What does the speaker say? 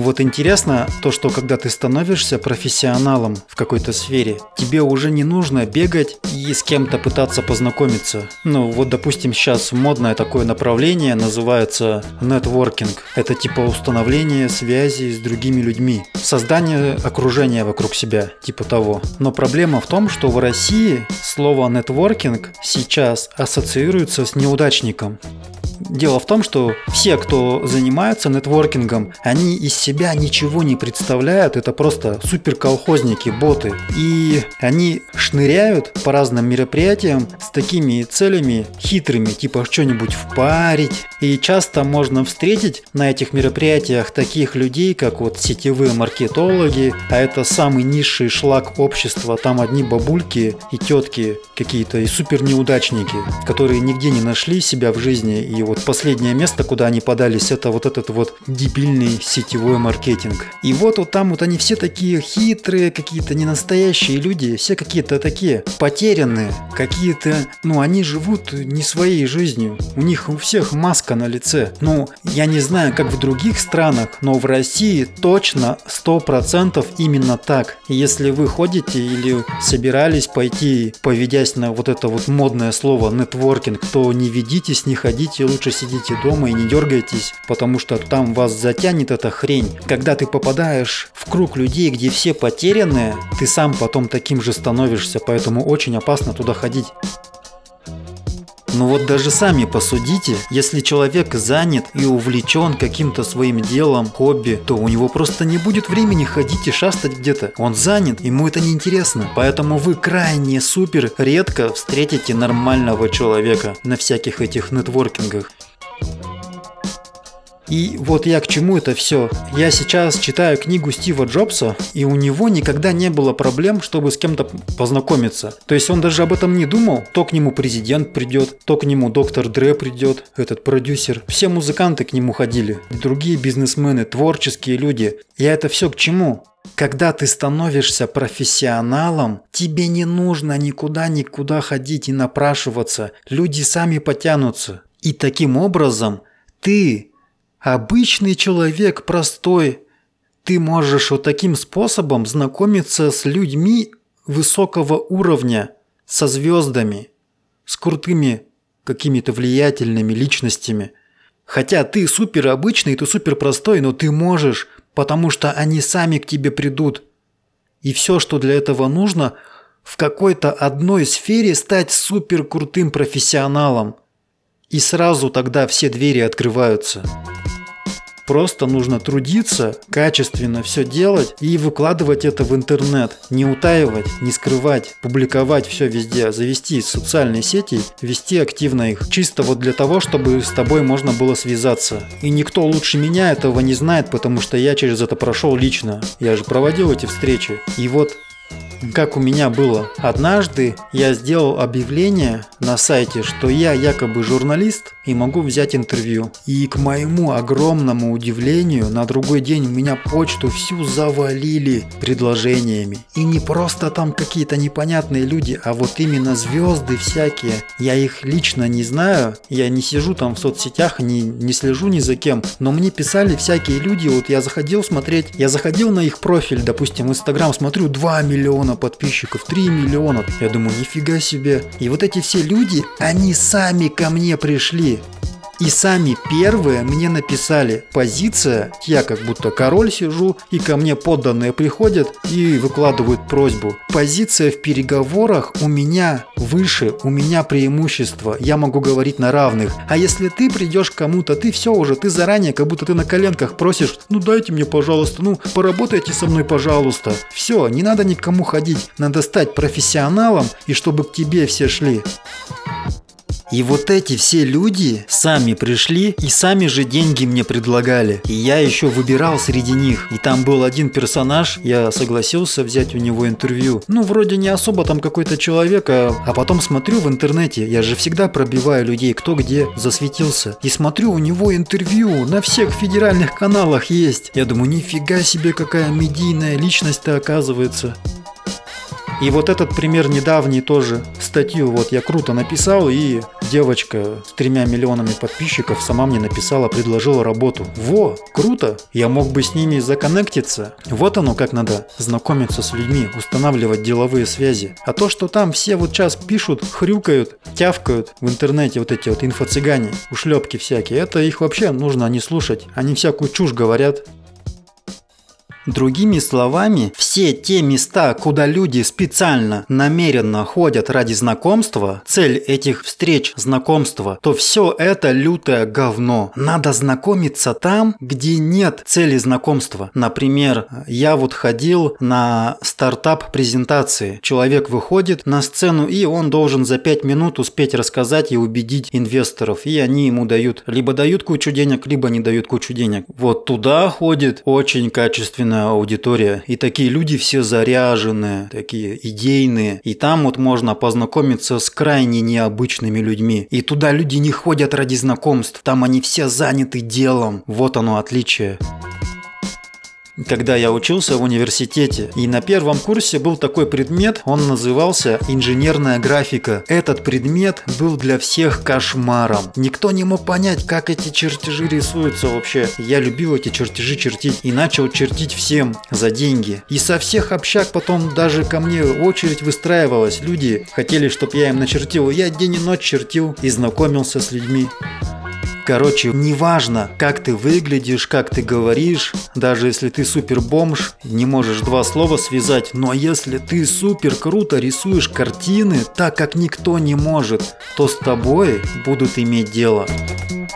вот интересно то, что когда ты становишься профессионалом в какой-то сфере, тебе уже не нужно бегать и с кем-то пытаться познакомиться. Ну вот, допустим, сейчас модное такое направление называется нетворкинг. Это типа установление связи с другими людьми, создание окружения вокруг себя, типа того. Но проблема в том, что в России слово нетворкинг сейчас ассоциируется с неудачником. Дело в том, что все, кто занимается нетворкингом, они из себя ничего не представляют, это просто суперколхозники, боты. И они шныряют по разным мероприятиям с такими целями хитрыми, типа что-нибудь впарить. И часто можно встретить на этих мероприятиях таких людей, как вот сетевые маркетологи, а это самый низший шлак общества, там одни бабульки и тетки какие-то, и супернеудачники, которые нигде не нашли себя в жизни, и вот последнее место, куда они подались, это вот этот вот дебильный сетевой маркетинг. И вот там вот они все такие хитрые, какие-то ненастоящие люди, все какие-то такие потерянные, какие-то, они живут не своей жизнью, у них у всех маска на лице. Я не знаю, как в других странах, но в России точно 100% именно так. И если вы ходите или собирались пойти, поведясь на вот это вот модное слово нетворкинг, то не ведитесь, не ходите, лучше сидите дома и не дергайтесь, потому что там вас затянет эта хрень. Когда ты попадаешь в круг людей, где все потерянные, ты сам потом таким же становишься, поэтому очень опасно туда ходить. Вот даже сами посудите, если человек занят и увлечен каким-то своим делом, хобби, то у него просто не будет времени ходить и шастать где-то. Он занят, ему это неинтересно. Поэтому вы крайне супер редко встретите нормального человека на всяких этих нетворкингах. И вот я к чему это все. Я сейчас читаю книгу Стива Джобса, и у него никогда не было проблем, чтобы с кем-то познакомиться. То есть он даже об этом не думал. То к нему президент придет, то к нему доктор Дре придет, этот продюсер. Все музыканты к нему ходили, другие бизнесмены, творческие люди. Я это все к чему? Когда ты становишься профессионалом, тебе не нужно никуда ходить и напрашиваться. Люди сами потянутся. И таким образом ты... обычный человек, простой, ты можешь вот таким способом знакомиться с людьми высокого уровня, со звездами, с крутыми какими-то влиятельными личностями. Хотя ты супер обычный, ты супер простой, но ты можешь, потому что они сами к тебе придут. И все, что для этого нужно, в какой-то одной сфере стать супер крутым профессионалом. И сразу тогда все двери открываются. Просто нужно трудиться, качественно все делать и выкладывать это в интернет. Не утаивать, не скрывать, публиковать все везде, завести социальные сети, вести активно их. Чисто вот для того, чтобы с тобой можно было связаться. И никто лучше меня этого не знает, потому что я через это прошел лично. Я же проводил эти встречи. И вот как у меня было. Однажды я сделал объявление на сайте, что я якобы журналист и могу взять интервью. И к моему огромному удивлению, на другой день у меня почту всю завалили предложениями. И не просто там какие-то непонятные люди, а вот именно звезды всякие. Я их лично не знаю, я не сижу там в соцсетях, не слежу ни за кем. Но мне писали всякие люди, вот я заходил смотреть, я заходил на их профиль, допустим, в Инстаграм, смотрю, 2 миллиона подписчиков, 3 миллиона. Я думаю, нифига себе. И вот эти все люди, они сами ко мне пришли. И сами первые мне написали: позиция, я как будто король сижу, и ко мне подданные приходят и выкладывают просьбу. Позиция в переговорах у меня выше, у меня преимущество, я могу говорить на равных. А если ты придешь к кому-то, ты все уже, ты заранее, как будто ты на коленках просишь: дайте мне, пожалуйста, поработайте со мной, пожалуйста. Все, не надо никому ходить, надо стать профессионалом, и чтобы к тебе все шли. И вот эти все люди сами пришли и сами же деньги мне предлагали. И я еще выбирал среди них. И там был один персонаж, я согласился взять у него интервью. Вроде не особо там какой-то человек, а потом смотрю в интернете, я же всегда пробиваю людей, кто где засветился. И смотрю, у него интервью на всех федеральных каналах есть. Я думаю, нифига себе, какая медийная личность-то оказывается. И вот этот пример недавний тоже. Статью вот я круто написал, и девочка с 3 миллионами подписчиков сама мне написала, предложила работу. Во, круто! Я мог бы с ними законнектиться. Вот оно как надо знакомиться с людьми, устанавливать деловые связи. А то, что там все вот сейчас пишут, хрюкают, тявкают в интернете, вот эти вот инфо-цыгане, ушлепки всякие, это их вообще нужно не слушать. Они всякую чушь говорят. Другими словами, все те места, куда люди специально, намеренно ходят ради знакомства, цель этих встреч, знакомства, то все это лютое говно. Надо знакомиться там, где нет цели знакомства. Например, я вот ходил на стартап-презентации. Человек выходит на сцену, и он должен за 5 минут успеть рассказать и убедить инвесторов. И они ему дают, либо дают кучу денег, либо не дают кучу денег. Вот туда ходит очень качественная аудитория. И такие люди все заряженные, такие идейные. И там вот можно познакомиться с крайне необычными людьми. И туда люди не ходят ради знакомств. Там они все заняты делом. Вот оно отличие. Когда я учился в университете, и на первом курсе был такой предмет, он назывался инженерная графика. Этот предмет был для всех кошмаром. Никто не мог понять, как эти чертежи рисуются вообще. Я любил эти чертежи чертить и начал чертить всем за деньги. И со всех общак потом даже ко мне очередь выстраивалась. Люди хотели, чтобы я им начертил. Я день и ночь чертил и знакомился с людьми. Короче, неважно, как ты выглядишь, как ты говоришь, даже если ты супер бомж, не можешь 2 слова связать, но если ты супер круто рисуешь картины, так как никто не может, то с тобой будут иметь дело.